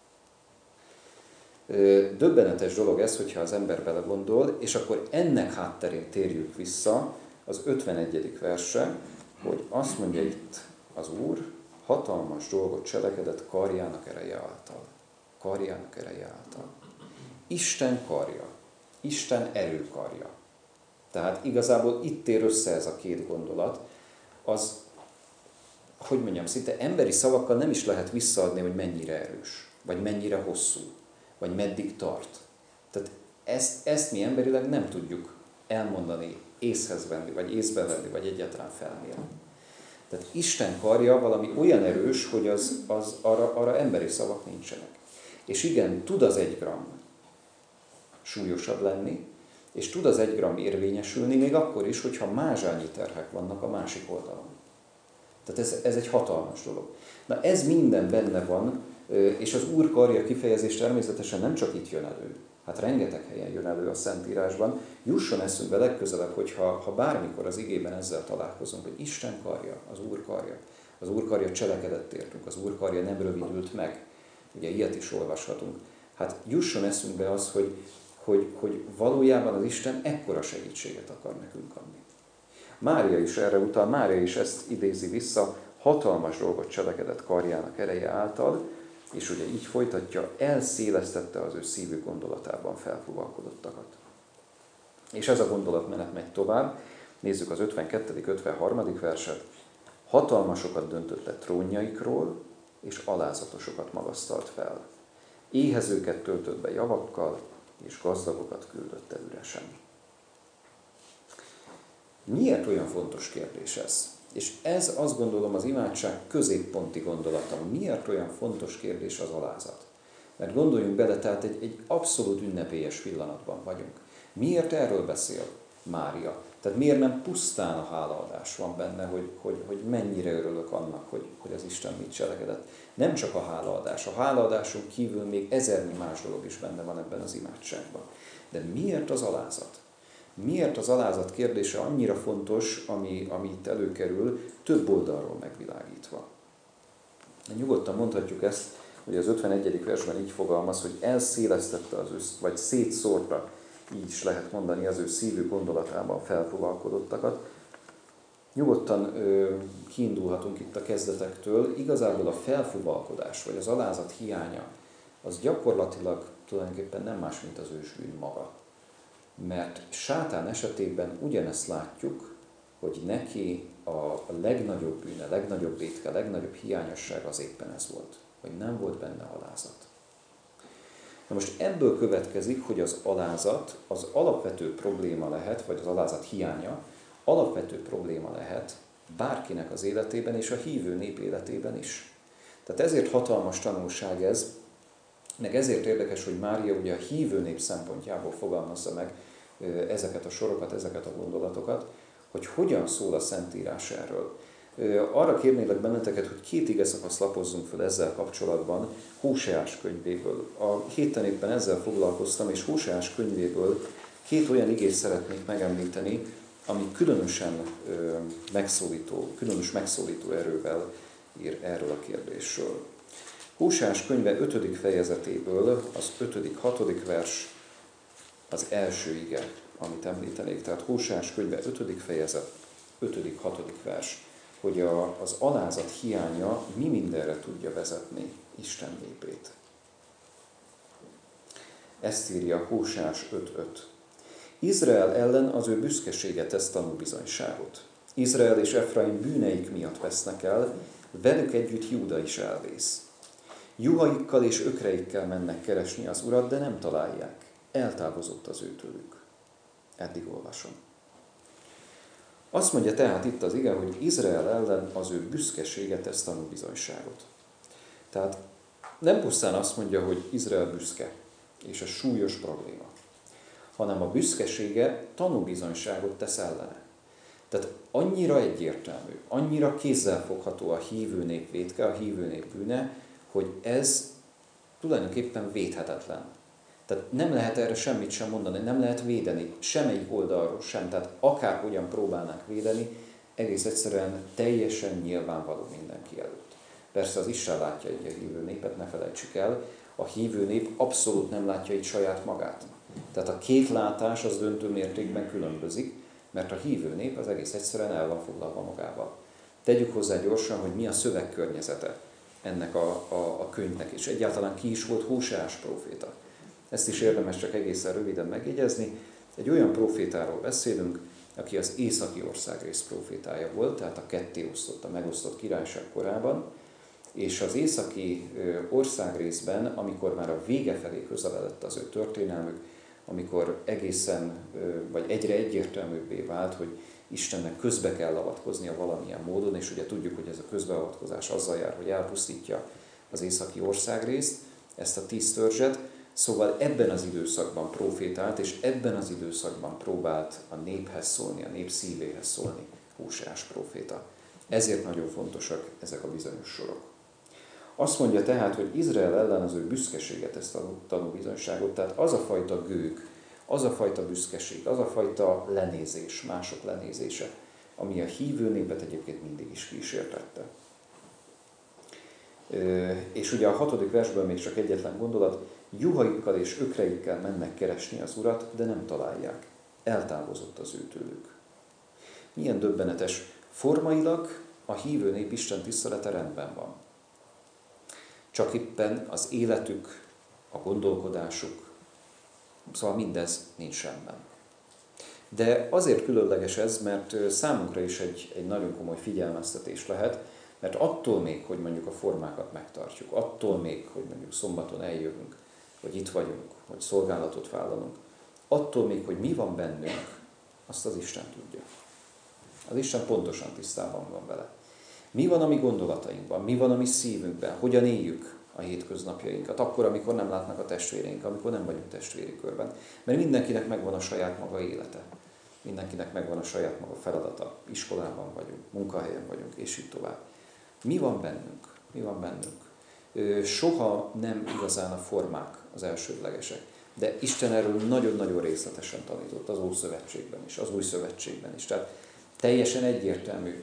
Döbbenetes dolog ez, hogyha az ember belegondol, és akkor ennek hátterén térjük vissza az ötvenegyedik versre, hogy azt mondja itt az Úr, hatalmas dolgot cselekedett karjának ereje által. Karjának ereje által. Isten karja. Isten erőkarja. Tehát igazából itt ér össze ez a két gondolat. Az, hogy mondjam, szinte emberi szavakkal nem is lehet visszaadni, hogy mennyire erős, vagy mennyire hosszú, vagy meddig tart. Tehát ezt, ezt mi emberileg nem tudjuk elmondani, észhez venni, vagy észbe venni, vagy egyáltalán felmérni. Tehát Isten karja valami olyan erős, hogy az, az arra, arra emberi szavak nincsenek. És igen, tud az egy gramm súlyosabb lenni, és tud az egy gramm érvényesülni, még akkor is, hogyha mázsányi terhek vannak a másik oldalon. Tehát ez, ez egy hatalmas dolog. Na ez minden benne van, és az Úr karja kifejezés természetesen nem csak itt jön elő, hát rengeteg helyen jön elő a Szentírásban. Jusson eszünkbe legközelebb, hogyha ha bármikor az igében ezzel találkozunk, hogy Isten karja, az Úr karja. Az Úr karja cselekedett értünk, az Úr karja nem rövidült meg. Ugye ilyet is olvashatunk. Hát jusson eszünkbe az, hogy, hogy, hogy valójában az Isten ekkora segítséget akar nekünk adni. Mária is erre utal, Mária is ezt idézi vissza, hatalmas dolgot cselekedett karjának ereje által, és ugye így folytatja, elszélesztette az ő szívük gondolatában felfúvalkodottakat. És ez a gondolatmenet megy tovább. Nézzük az ötvenkettedik ötvenharmadik verset. Hatalmasokat döntött le trónjaikról, és alázatosokat magasztalt fel. Éhezőket töltött be javakkal, és gazdagokat küldött el üresen. Miért olyan fontos kérdés ez? És ez azt gondolom az imádság középponti gondolata. Miért olyan fontos kérdés az alázat? Mert gondoljunk bele, tehát egy, egy abszolút ünnepélyes pillanatban vagyunk. Miért erről beszél Mária? Tehát miért nem pusztán a hálaadás van benne, hogy, hogy, hogy mennyire örülök annak, hogy, hogy az Isten mit cselekedett. Nem csak a hálaadás. A hálaadáson kívül még ezernyi más dolog is benne van ebben az imádságban. De miért az alázat? Miért az alázat kérdése annyira fontos, ami, ami itt előkerül, több oldalról megvilágítva? Nyugodtan mondhatjuk ezt, hogy az ötvenegyedik versben így fogalmaz, hogy elszélesztette az ő, vagy szétszórta, így is lehet mondani, az ő szívű gondolatában felfúvalkodottakat. Nyugodtan ö, kiindulhatunk itt a kezdetektől. Igazából a felfúvalkodás, vagy az alázat hiánya, az gyakorlatilag tulajdonképpen nem más, mint az ősbűn maga. Mert sátán esetében ugyanezt látjuk, hogy neki a legnagyobb bűne, legnagyobb vétke, legnagyobb hiányosság az éppen ez volt, hogy nem volt benne alázat. Na most ebből következik, hogy az alázat az alapvető probléma lehet, vagy az alázat hiánya alapvető probléma lehet bárkinek az életében és a hívő nép életében is. Tehát ezért hatalmas tanulság ez, meg ezért érdekes, hogy Mária ugye a hívő nép szempontjából fogalmazza meg ezeket a sorokat, ezeket a gondolatokat, hogy hogyan szól a Szentírás erről. Arra kérnélek benneteket, hogy két igeszakaszt lapozzunk fel ezzel kapcsolatban Hóseás könyvéből. A héten éppen ezzel foglalkoztam, és Hóseás könyvéből Két olyan igét szeretnék megemlíteni, ami különösen ö, megszólító, különös megszólító erővel ír erről a kérdésről. Hóseás könyve ötödik fejezetéből az ötödik, hatodik vers az első ige, amit említenék. Tehát Hóseás könyve ötödik fejezet, ötödik, hatodik vers, hogy a, az alázat hiánya mi mindenre tudja vezetni Isten népét. Ezt írja Hóseás öt öt. Izrael ellen az ő büszkesége tesz tanúbizonyságot. Izrael és Efraim bűneik miatt vesznek el, velük együtt Júda is elvész. Juhaikkal és ökreikkel mennek keresni az Urat, de nem találják. Eltávozott az őtőlük. Eddig olvasom. Azt mondja tehát itt az ige, hogy Izrael ellen az ő büszkesége tesz tanúbizonyságot. Tehát nem pusztán azt mondja, hogy Izrael büszke, és ez súlyos probléma, hanem a büszkesége tanúbizonyságot tesz ellene. Tehát annyira egyértelmű, annyira kézzelfogható a hívő nép vétke, a hívő nép bűne, hogy ez tulajdonképpen védhetetlen. Tehát nem lehet erre semmit sem mondani, nem lehet védeni semmelyik oldalról sem, tehát akárhogyan próbálnák védeni, egész egyszerűen teljesen nyilvánvaló mindenki előtt. Persze az Isten látja így a hívő népet, ne felejtsük el, a hívő nép abszolút nem látja így saját magát. Tehát a két látás az döntő mértékben különbözik, mert a hívő nép az egész egyszerűen el van foglalva magával. Tegyük hozzá gyorsan, hogy mi a szövegkörnyezete ennek a, a, a könyvnek, és egyáltalán ki is volt Hóseás próféta. Ezt is érdemes csak egészen röviden megjegyezni. Egy olyan prófétáról beszélünk, aki az északi országrész prófétája volt, tehát a ketté osztott, a megosztott királyság korában, és az északi országrészben, amikor már a vége felé közeledett az ő történelmük, amikor egészen, vagy egyre egyértelműbbé vált, hogy Istennek közbe kell avatkoznia valamilyen módon, és ugye tudjuk, hogy ez a közbeavatkozás azzal jár, hogy elpusztítja az északi országrészt, ezt a tíz törzset. Szóval ebben az időszakban profétált, és ebben az időszakban próbált a néphez szólni, a nép szívéhez szólni Hóseás próféta. Ezért nagyon fontosak ezek a bizonyos sorok. Azt mondja tehát, hogy Izrael ellen az ő büszkeséget, ezt a tanúbizonyságot, tehát az a fajta gőg, az a fajta büszkeség, az a fajta lenézés, mások lenézése, ami a hívő népet egyébként mindig is kísértette. És ugye a hatodik versből még csak egyetlen gondolat, juhaikkal és ökreikkel mennek keresni az Urat, de nem találják. Eltávozott az ő tőlük. Milyen döbbenetes. Formailag a hívő nép Isten tisztelete rendben van. Csak éppen az életük, a gondolkodásuk, szóval mindez nincs rendben. De azért különleges ez, mert számunkra is egy, egy nagyon komoly figyelmeztetés lehet, mert attól még, hogy mondjuk a formákat megtartjuk, attól még, hogy mondjuk szombaton eljövünk, hogy itt vagyunk, hogy szolgálatot vállalunk, attól még, hogy mi van bennünk, azt az Isten tudja. Az Isten pontosan tisztában van vele. Mi van a mi gondolatainkban, mi van a mi szívünkben, hogyan éljük a hétköznapjainkat, akkor, amikor nem látnak a testvéreink, amikor nem vagyunk testvéri körben. Mert mindenkinek megvan a saját maga élete. Mindenkinek megvan a saját maga feladata. Iskolában vagyunk, munkahelyen vagyunk, és így tovább. Mi van bennünk? Mi van bennünk? Soha nem igazán a formák az elsődlegesek. De Isten erről nagyon-nagyon részletesen tanított az Ószövetségben is, az Új Szövetségben is. Tehát teljesen egyértelmű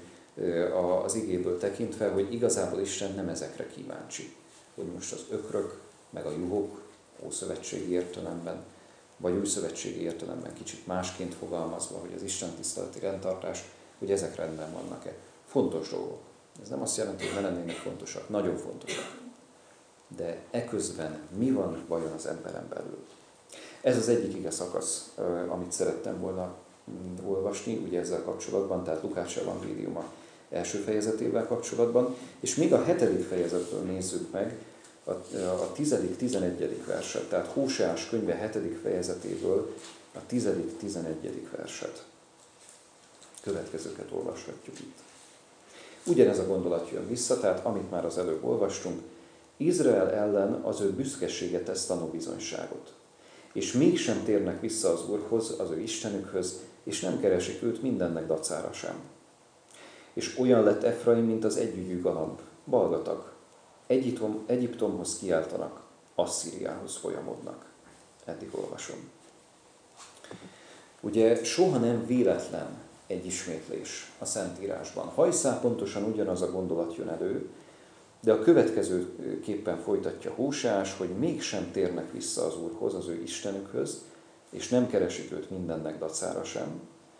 az igéből tekintve, hogy igazából Isten nem ezekre kíváncsi. Hogy most az ökrök, meg a juhok, ószövetségi értelemben, vagy újszövetségi értelemben kicsit másként fogalmazva, hogy az Isten tiszteleti rendtartás, hogy ezek rendben vannak-e. Fontos dolgok. Ez nem azt jelenti, hogy ne lennének fontosak. Nagyon fontosak. De eközben mi van vajon az emberen belül? Ez az egyik ige szakasz, amit szerettem volna olvasni, ugye ezzel kapcsolatban, tehát Lukács evangéliuma első fejezetével kapcsolatban, és még a hetedik fejezetből nézzük meg a, a tizedik, tizenegyedik verset, tehát Hóseás könyve hetedik fejezetéből a tizedik, tizenegyedik verset. Következőket olvashatjuk itt. Ugyanez a gondolat jön vissza, tehát amit már az előbb olvastunk, Izrael ellen az ő büszkesége tesz tanúbizonyságot, és mégsem térnek vissza az Úrhoz, az ő Istenükhöz, és nem keresik őt mindennek dacára sem. És olyan lett Efraim, mint az együgyű galamb, balgatag. Egyiptom, Egyiptomhoz kiáltanak, Asszíriához folyamodnak. Eddig olvasom. Ugye soha nem véletlen egy ismétlés a Szentírásban. Hajszál pontosan ugyanaz a gondolat jön elő, de a következőképpen folytatja Hóseás, hogy mégsem térnek vissza az Úrhoz, az ő Istenükhöz, és nem keresik őt mindennek dacára sem.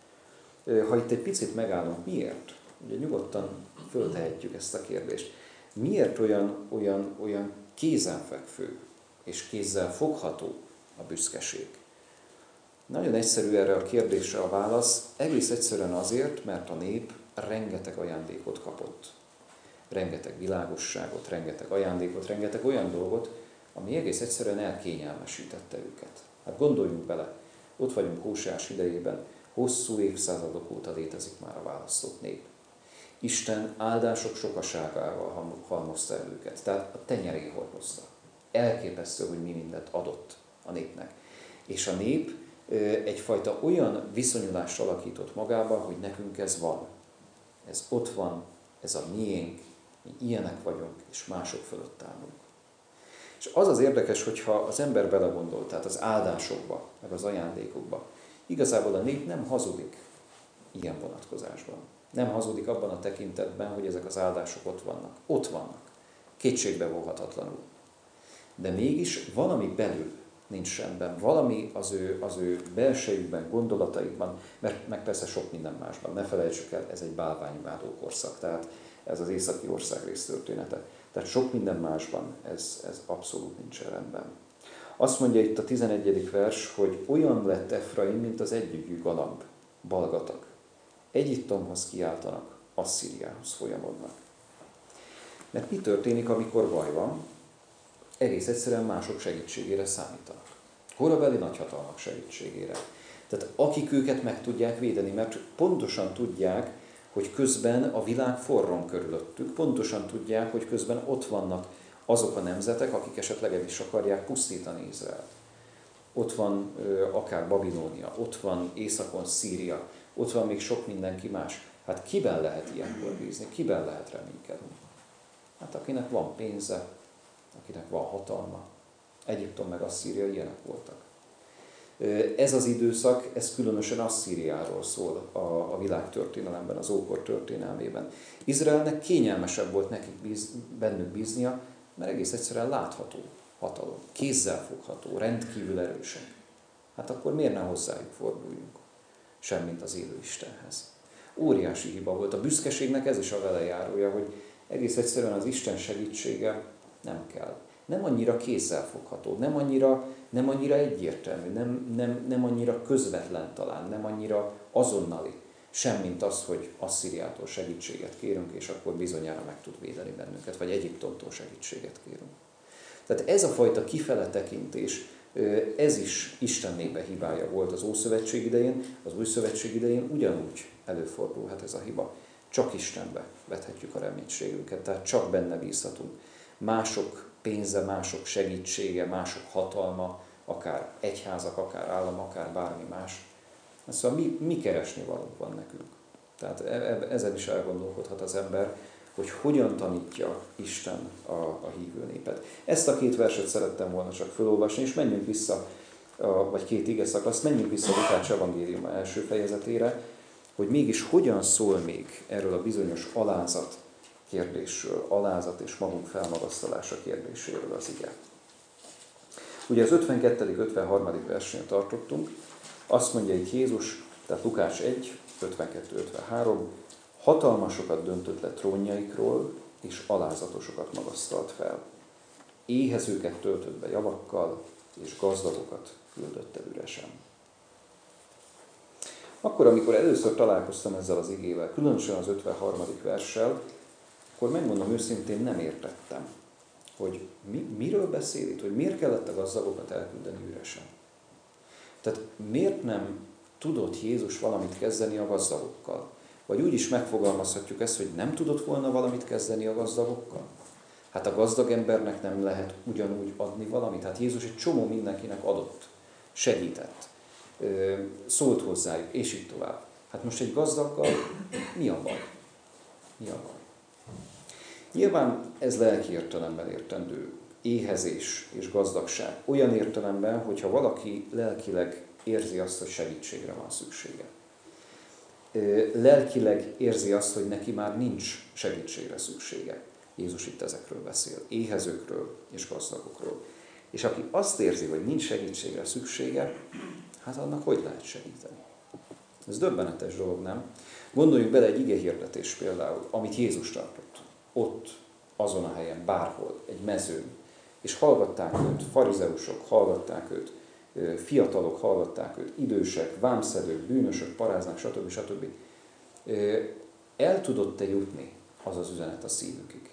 Ha itt egy picit megállunk, miért? Ugye nyugodtan föltehetjük ezt a kérdést. Miért olyan, olyan, olyan kézenfekvő és kézzel fogható a büszkeség? Nagyon egyszerű erre a kérdésre a válasz, egész egyszerűen azért, mert a nép rengeteg ajándékot kapott. Rengeteg világosságot, rengeteg ajándékot, rengeteg olyan dolgot, ami egész egyszerűen elkényelmesítette őket. Hát gondoljunk bele, ott vagyunk Hóseás idejében, hosszú évszázadok óta létezik már a választott nép. Isten áldások sokaságával halmozta el őket, tehát a tenyerén hordozta. Elképesztő, hogy mi mindent adott a népnek. És a nép egyfajta olyan viszonyulást alakított magába, hogy nekünk ez van. Ez ott van, ez a miénk, mi ilyenek vagyunk, és mások fölött állunk. És az az érdekes, hogyha az ember belegondol, tehát az áldásokba, meg az ajándékokba, igazából a nép nem hazudik ilyen vonatkozásban. Nem hazudik abban a tekintetben, hogy ezek az áldások ott vannak. Ott vannak. Kétségbe vonhatatlanul. De mégis valami belül nincs rendben. Valami az ő, az ő belsejükben, gondolataikban, mert meg persze sok minden másban. Ne felejtsük el, ez egy bálványimádó korszak, tehát ez az északi országrész története. Tehát sok minden másban ez, ez abszolút nincs rendben. Azt mondja itt a tizenegyedik vers, hogy olyan lett Efraim, mint az együgyű galamb, balgatag. Egyiptomhoz kiáltanak, Asszíriához folyamodnak. Mert mi történik, amikor baj van? Egész egyszerűen mások segítségére számítanak. Korabeli nagyhatalmak segítségére. Tehát akik őket meg tudják védeni, mert pontosan tudják, hogy közben a világ forron körülöttük, pontosan tudják, hogy közben ott vannak azok a nemzetek, akik esetleg el is akarják pusztítani Izraelt. Ott van ö, akár Babilónia, ott van északon Szíria, ott van még sok mindenki más. Hát kiben lehet ilyenkor bízni? Kiben lehet reménykedni? Hát akinek van pénze, akinek van hatalma. Egyiptom meg Asszíria ilyenek voltak. Ez az időszak, ez különösen Asszíriáról szól a, a világtörténelemben, az ókor történelmében. Izraelnek kényelmesebb volt nekik bíz, bennük bíznia, mert egész egyszerűen látható hatalom, kézzel fogható, rendkívül erősek. Hát akkor miért ne hozzájuk forduljunk? Semmint az élő Istenhez. Óriási hiba volt. A büszkeségnek ez is a velejárója, hogy egész egyszerűen az Isten segítsége nem kell. Nem annyira kézzelfogható, nem annyira, nem annyira egyértelmű, nem, nem, nem annyira közvetlen talán, nem annyira azonnali, semmint az, hogy Asszíriától segítséget kérünk, és akkor bizonyára meg tud védeni bennünket, vagy Egyiptomtól segítséget kérünk. Tehát ez a fajta kifele tekintés, ez is Isten népe hibája volt az Ószövetség idején, az Új Szövetség idején ugyanúgy előfordulhat ez a hiba. Csak Istenbe vethetjük a reménységünket, tehát csak benne bízhatunk. Mások pénze, mások segítsége, mások hatalma, akár egyházak, akár állam, akár bármi más. Szóval mi, mi keresni valók van nekünk. Tehát ezen is elgondolkodhat az ember, hogy hogyan tanítja Isten a, a hívő népet. Ezt a két verset szerettem volna csak felolvasni, és menjünk vissza, a, vagy két ige szakaszt, menjünk vissza a Lukács evangéliuma első fejezetére, hogy mégis hogyan szól még erről a bizonyos alázat kérdésről, alázat és magunk felmagasztalása kérdéséről az ige. Ugye az ötvenkettedik ötvenharmadik versén tartottunk, azt mondja itt Jézus, tehát Lukács egy, ötvenkettő ötvenhárom, hatalmasokat döntött le trónjaikról, és alázatosokat magasztalt fel. Éhezőket töltött be javakkal, és gazdagokat küldött el üresen. Akkor, amikor először találkoztam ezzel az igével, különösen az ötvenharmadik verssel, akkor megmondom őszintén, nem értettem, hogy mi, miről beszél itt, hogy miért kellett a gazdagokat elküldeni üresen. Tehát miért nem tudott Jézus valamit kezdeni a gazdagokkal? Vagy úgy is megfogalmazhatjuk ezt, hogy nem tudott volna valamit kezdeni a gazdagokkal? Hát a gazdag embernek nem lehet ugyanúgy adni valamit. Hát Jézus egy csomó mindenkinek adott, segített, szólt hozzájuk, és így tovább. Hát most egy gazdaggal mi a baj? Mi a baj? Nyilván ez lelki értelemben értendő éhezés és gazdagság. Olyan értelemben, hogyha valaki lelkileg érzi azt, hogy segítségre van szüksége. Lelkileg érzi azt, hogy neki már nincs segítségre szüksége. Jézus itt ezekről beszél, éhezőkről és gazdagokról. És aki azt érzi, hogy nincs segítségre szüksége, hát annak hogy lehet segíteni? Ez döbbenetes dolog, nem? Gondoljunk bele egy igehirdetés például, amit Jézus tartott. Ott, azon a helyen, bárhol, egy mezőn. És hallgatták őt, farizeusok hallgatták őt, fiatalok hallgatták őt, idősek, vámszedők, bűnösök, paráznák, stb. stb. El tudott-e jutni az az üzenet a szívükig?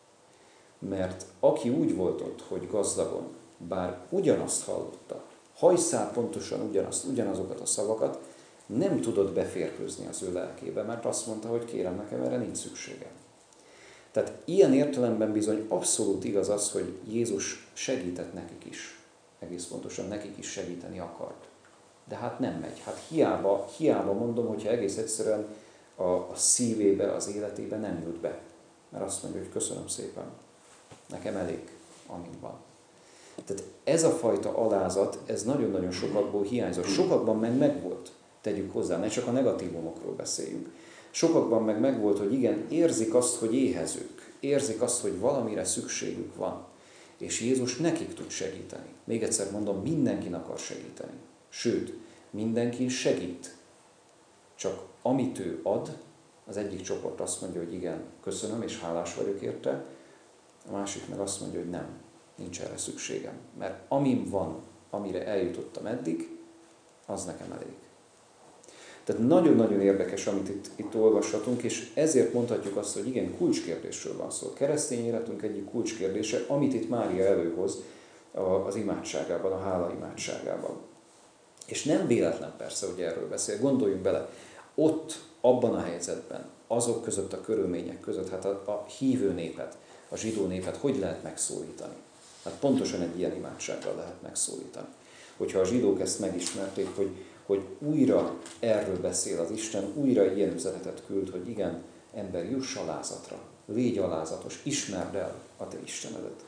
Mert aki úgy volt ott, hogy gazdagon, bár ugyanazt hallotta, hajszál pontosan ugyanazt, ugyanazokat a szavakat, nem tudott beférkőzni az ő lelkébe, mert azt mondta, hogy kérem, nekem erre nincs szükségem. Tehát ilyen értelemben bizony abszolút igaz az, hogy Jézus segített nekik is. Egész pontosan nekik is segíteni akart. De hát nem megy. Hát hiába, hiába mondom, hogyha egész egyszerűen a, a szívébe, az életébe nem jut be. Mert azt mondja, hogy köszönöm szépen, nekem elég, amin van. Tehát ez a fajta alázat, ez nagyon-nagyon sokakból hiányzott. Sokakban meg megvolt, tegyük hozzá, ne csak a negatívumokról beszéljünk. Sokakban meg megvolt, hogy igen, érzik azt, hogy éhezők, érzik azt, hogy valamire szükségük van. És Jézus nekik tud segíteni. Még egyszer mondom, mindenkin akar segíteni. Sőt, mindenki segít. Csak amit ő ad, az egyik csoport azt mondja, hogy igen, köszönöm, és hálás vagyok érte, a másik meg azt mondja, hogy nem, nincs erre szükségem. Mert amim van, amire eljutottam eddig, az nekem elég. Tehát nagyon-nagyon érdekes, amit itt, itt olvashatunk, és ezért mondhatjuk azt, hogy igen, kulcskérdésről van szó. Keresztény életünk egyik kulcskérdése, amit itt Mária előhoz az imádságában, a hála imádságában. És nem véletlen persze, hogy erről beszél. Gondoljunk bele, ott, abban a helyzetben, azok között, a körülmények között, hát a, a hívő népet, a zsidó népet hogy lehet megszólítani? Hát pontosan egy ilyen imádsággal lehet megszólítani. Hogyha a zsidók ezt megismerték, hogy hogy újra erről beszél az Isten, újra ilyen üzenetet küld, hogy igen, ember, juss alázatra, légy alázatos, ismerd el a te Istenedet.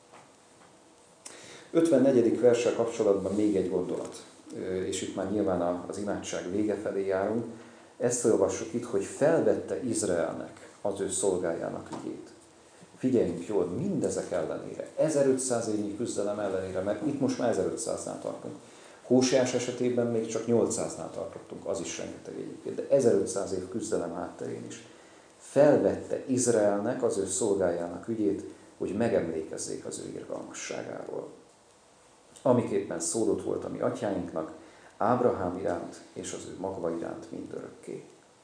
ötvennegyedik verssel kapcsolatban még egy gondolat, és itt már nyilván az imádság vége felé járunk. Ezt olvassuk itt, hogy felvette Izraelnek az ő szolgájának ügyét. Figyeljünk jól, mindezek ellenére, ezerötszáz évnyi küzdelem ellenére, mert itt most már ezerötszáznál tartunk. Hóseás esetében még csak nyolcszáznál tartottunk, az is rengeteg egyébként, de ezerötszáz év küzdelem hátterén is. Felvette Izraelnek, az ő szolgájának ügyét, hogy megemlékezzék az ő irgalmasságáról. Amiképpen szólott volt a mi atyáinknak, Ábrahám iránt és az ő magva iránt mindörökké.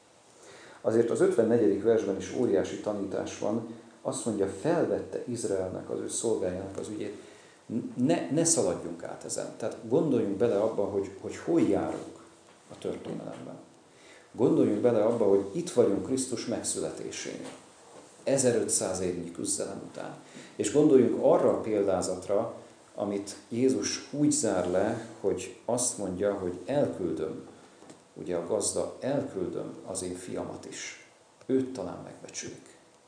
Azért az ötvennegyedik versben is óriási tanítás van, azt mondja, felvette Izraelnek, az ő szolgájának az ügyét. Ne, ne szaladjunk át ezen. Tehát gondoljunk bele abba, hogy, hogy hol járunk a történelemben. Gondoljunk bele abba, hogy itt vagyunk Krisztus megszületésénél. ezerötszáz évnyi küzdelem után. És gondoljunk arra a példázatra, amit Jézus úgy zár le, hogy azt mondja, hogy elküldöm, ugye a gazda, elküldöm az én fiamat is. Őt talán megbecsülik.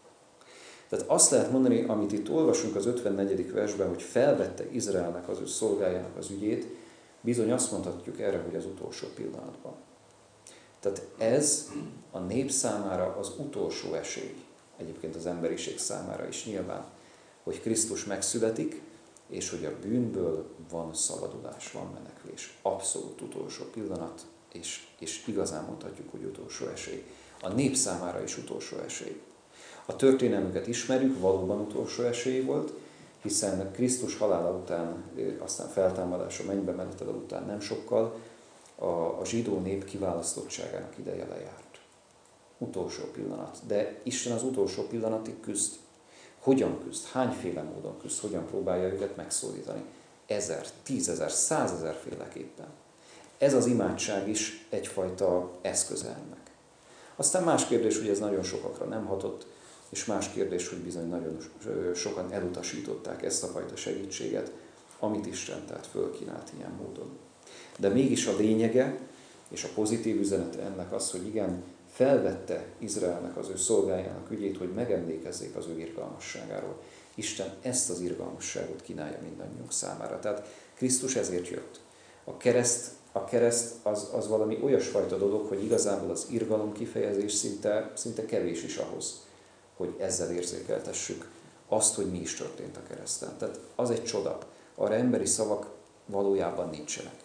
Tehát azt lehet mondani, amit itt olvasunk az ötvennegyedik versben, hogy felvette Izraelnek, az ő szolgájának az ügyét, bizony azt mondhatjuk erre, hogy az utolsó pillanatban. Tehát ez a nép számára az utolsó esély, egyébként az emberiség számára is nyilván, hogy Krisztus megszületik, és hogy a bűnből van szabadulás, van menekvés. Abszolút utolsó pillanat, és, és igazán mondhatjuk, hogy utolsó esély. A nép számára is utolsó esély. A történelmüket ismerjük, valóban utolsó esély volt, hiszen Krisztus halála után, aztán feltámadása, mennybe menetele után nem sokkal, a, a zsidó nép kiválasztottságának ideje lejárt. Utolsó pillanat. De Isten az utolsó pillanatig küzd. Hogyan küzd? Hányféle módon küzd? Hogyan próbálja őket megszólítani? Ezer, tízezer, százezer féleképpen. Ez az imádság is egyfajta eszköze ennek. Aztán más kérdés, hogy ez nagyon sokakra nem hatott, és más kérdés, hogy bizony nagyon sokan elutasították ezt a fajta segítséget, amit Isten tehát fölkínált ilyen módon. De mégis a lényege, és a pozitív üzenete ennek az, hogy igen, felvette Izraelnek, az ő szolgájának ügyét, hogy megemlékezzék az ő irgalmasságáról. Isten ezt az irgalmasságot kínálja mindannyiunk számára. Tehát Krisztus ezért jött. A kereszt A kereszt az, az valami olyasfajta dolog, hogy igazából az irgalom kifejezés szinte, szinte kevés is ahhoz, hogy ezzel érzékeltessük azt, hogy mi is történt a kereszten. Tehát az egy csoda. Arra emberi szavak valójában nincsenek.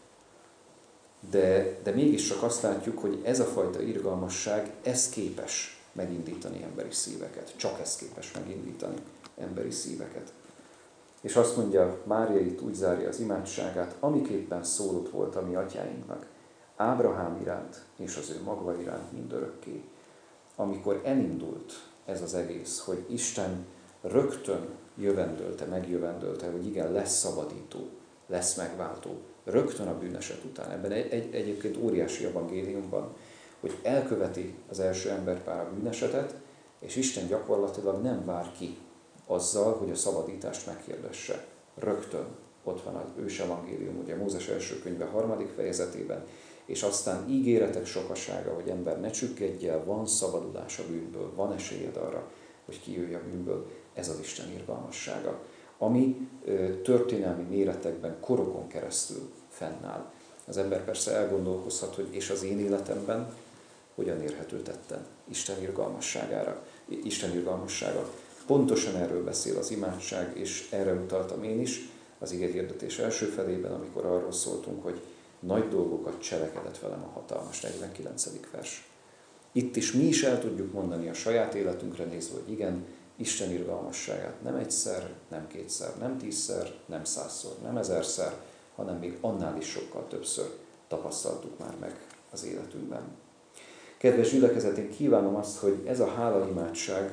De, de mégis csak azt látjuk, hogy ez a fajta irgalmasság, ez képes megindítani emberi szíveket. Csak ez képes megindítani emberi szíveket. És azt mondja, Mária itt úgy zárja az imádságát, amiképpen szólott volt a mi atyáinknak, Ábrahám iránt és az ő magva iránt mindörökké. Amikor elindult ez az egész, hogy Isten rögtön jövendölte, megjövendölte, hogy igen, lesz szabadító, lesz megváltó, rögtön a bűneset után. Ebben egy, egy, egyébként óriási evangéliumban, hogy elköveti az első emberpár a bűnesetet, és Isten gyakorlatilag nem vár ki azzal, hogy a szabadítást meghirdesse. Rögtön ott van az ős evangélium, ugye Mózes első könyve harmadik fejezetében, és aztán ígéretek sokasága, hogy ember ne csüggedj el, van szabadulás a bűnből, van esélyed arra, hogy kijöjj a bűnből. Ez az Isten irgalmassága, ami ö, történelmi méretekben, korokon keresztül fennáll. Az ember persze elgondolkozhat, hogy és az én életemben hogyan érhető tetten Isten irgalmasságára, Isten irgalmassága. Pontosan erről beszél az imádság, és erre utaltam én is az igehirdetés első felében, amikor arról szóltunk, hogy nagy dolgokat cselekedett velem a hatalmas, negyvenkilencedik vers. Itt is mi is el tudjuk mondani a saját életünkre nézve, hogy igen, Isten irgalmasságát nem egyszer, nem kétszer, nem tízszer, nem százszor, nem ezerszer, hanem még annál is sokkal többször tapasztaltuk már meg az életünkben. Kedves gyülekezet, én kívánom azt, hogy ez a hálaimádság,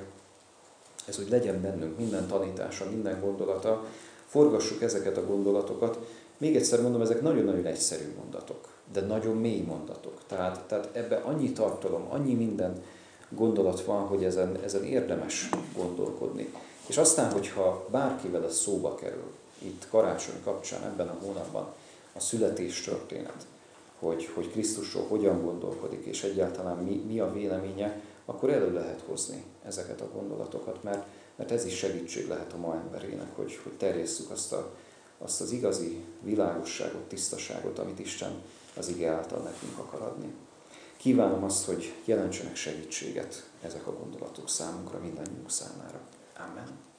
ez úgy legyen bennünk minden tanítása, minden gondolata, forgassuk ezeket a gondolatokat. Még egyszer mondom, ezek nagyon-nagyon egyszerű mondatok, de nagyon mély mondatok. Tehát, tehát ebbe annyi tartalom, annyi minden gondolat van, hogy ezen, ezen érdemes gondolkodni. És aztán, hogyha bárkivel ez szóba kerül, itt karácsony kapcsán, ebben a hónapban a születés történet, hogy, hogy Krisztusról hogyan gondolkodik, és egyáltalán mi, mi a véleménye, akkor elő lehet hozni ezeket a gondolatokat, mert, mert ez is segítség lehet a ma emberének, hogy, hogy terjesszük azt, a, azt az igazi világosságot, tisztaságot, amit Isten az ige által nekünk akar adni. Kívánom azt, hogy jelentsenek segítséget ezek a gondolatok számunkra, mindannyiunk számára. Amen.